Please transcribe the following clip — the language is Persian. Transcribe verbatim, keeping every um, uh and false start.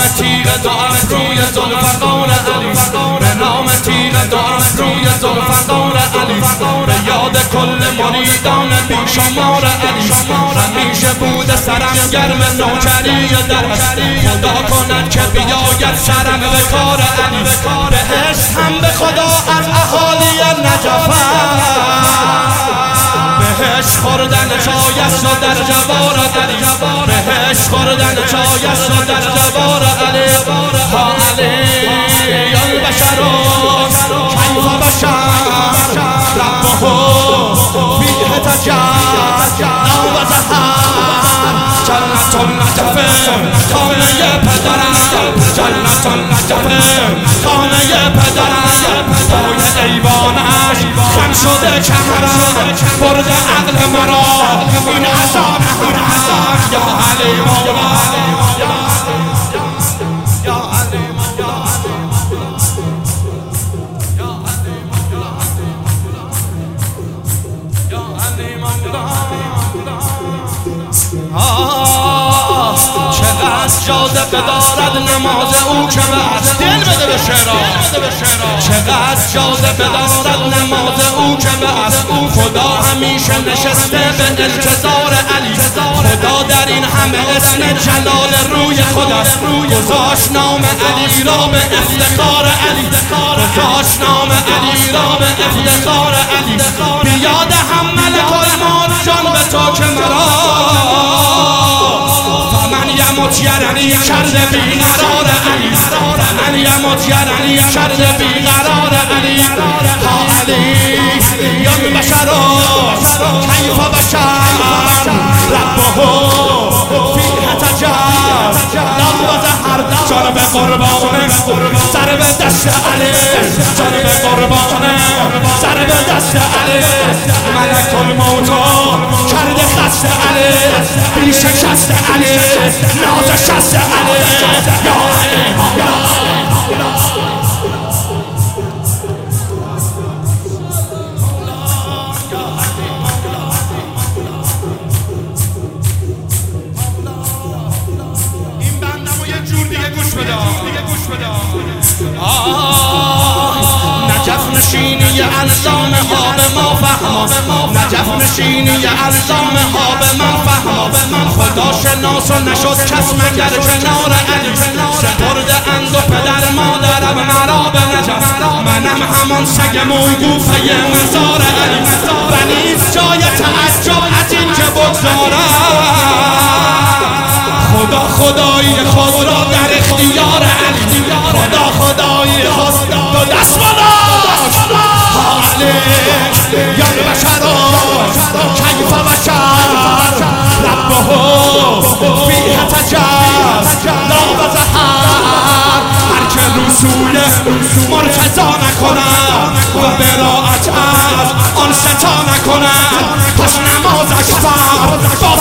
تیغ دارم روی ذوالفقار علی، به نام تیغ دارم روی ذوالفقار علی، به یاد کل مریدان بیشمار علی. همیشه بوده سرم گرم نوکری درش، خدا کند که بیاید سرم به کار علی. بهشت هم به خدا از اهالی نجف، بهشت خوردن چایش را در جوار علی، بهشت خوردن چایش را در جوار علی. ها علی البشر کیف بشر ربه فیه تجد نو زهر. جنت النجف خانه پدرم، جنت النجف خانه پدرم. پای ایوانش خم شده کمرم، برده عقل مرا این عذاب حرم. یا علی مولا، یا علی مولا، یا علی مولا، یا علی مولا. آه چقدر جاذبه دارد نماز او که بس دل بده به شعرها، چقدر جاذبه دارد نماز او که بس. خدا همیشه نشسته به انتظار علی، خدا در این همه اسم جلال روی خودش گذاشت نام علی را به افتخار علی، گذاشت نام علی را به افتخار علی. بیاد هم ملک الموت جان به تو که مرا یموت یرنی کرده بیقرار علی، من یموت یرنی کرده بیقرار علی. ها علی ین بشر کیف بشر ربه فیه تجد نو زهر. جان به قربانه سر به دست علی، جان به قربانه سر به دست علی. ملک الموت کرده خسته علی، بی شکست علی ناز شست علی. یا علی مولا، این بندمو یه جور دیگه گوش بده. نجف نشینی الزام ها به ما فهم، نجف نشینی الزام ها به من فهم. خدا شناس و نشد کس مگر کنار علی، سپرده اند و پدر مادرم مرا به نجف. منم همان سگ موقوفه مزار علی، و نیست جای تعجب از این که بگذارم خدا خدایی خود را در اختیار علی، خدا خدایی خود دو دست بداشت. ها علی ین بشر کیف بشر ربه فیه تجد نو زهر. هر که رسول مرتضی نکند و براعت از آن ستا نکند، پس نمازش فرد با